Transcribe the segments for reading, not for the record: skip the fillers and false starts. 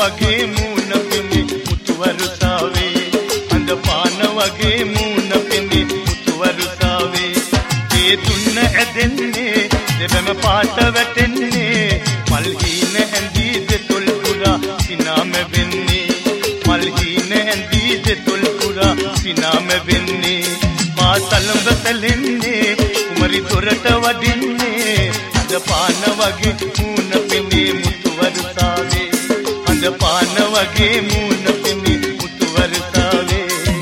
වගේ මූණ පෙනේ මුතු වරුසාවේ අඳ පාන වගේ මූණ පෙනේ මුතු වරුසාවේ ඒ තුන්න ඇදෙන්නේ දෙබම පාට වැටෙන්නේ මල් හීන ඇඳී දෙතොල් පුරා සිනාම වෙන්නේ මල් හීන ඇඳී දෙතොල් පුරා සිනාම වෙන්නේ පාසලඹ සැලෙන්නේ කුමරි දොරට වඩින්නේ අඳ පාන වගේ මූණ පෙනේ මුතු වරුසාවේ අඳ පාන වගේ මූණ පෙනේ මුතු වරුසාවේ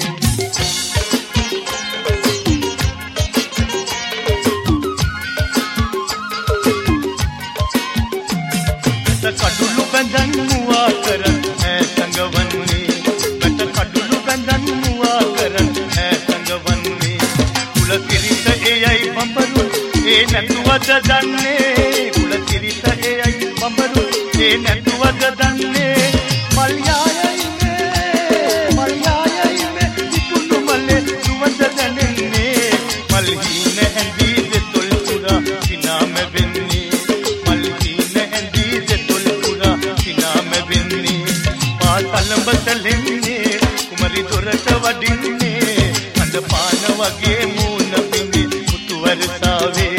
කඩුළු බඳන් මුවා කරන් ඈ සංගවන්නේ මට කඩුළු බඳන් මුවා කරන් ඈ සංගවන්නේ කුල කිරිත එයයි බඹරු ඒ නැතුවද දන්නේ කුල කිරිත එයයි බඹරු ඒ නැතුවද දන්නේ මල් යායයි මේ ඉක්ුණු මලේ සුවඳ දැනෙන්නේ මල් හීන ඇඳී දෙතොල් පුරා සිනාම වෙන්නේ මල් හීන ඇඳී දෙතොල් පුරා සිනාම වෙන්නේ පාසලඹ සැලෙන්නේ කුමරි දොරට වඩින්නේ අඳ පාන වගේ මූණ පෙනේ මුතු වරුසාවේ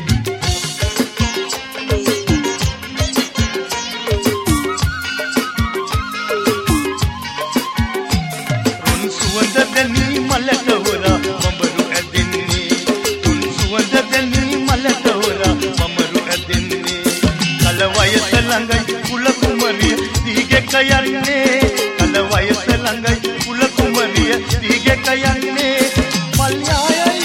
සුවඳ දැනී මලට හොරා බඹරු ඇදෙන්නේ තුන් සුවඳ දැනී මලට හොරා බඹරු ඇදෙන්නේ කල වයස ළඟයි කුල කුමරිය දීගෙක යන්නේ කල වයස ළඟයි කුල කුමරිය දීගෙක යන්නේ මල් යායයි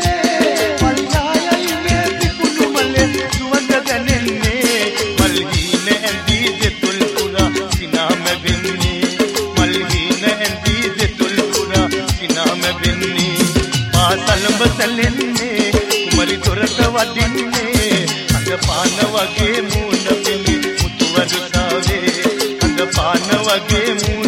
මේ තිකුණු මලේ සුවඳ දැනෙන්නේ මල් හීන ඇඳී දෙතොල් පුරා සිනාම වෙන්නේ මල් හීන ඇඳී දෙතොල් පුරා සිනාම වෙන්නේ පාසලඹ සැලෙන්නේ කුමරි දොරට වඩින්නේ අඳ පාන වගේ මූණ පෙනේ මුතු වරුසාවේ අඳ පාන වගේ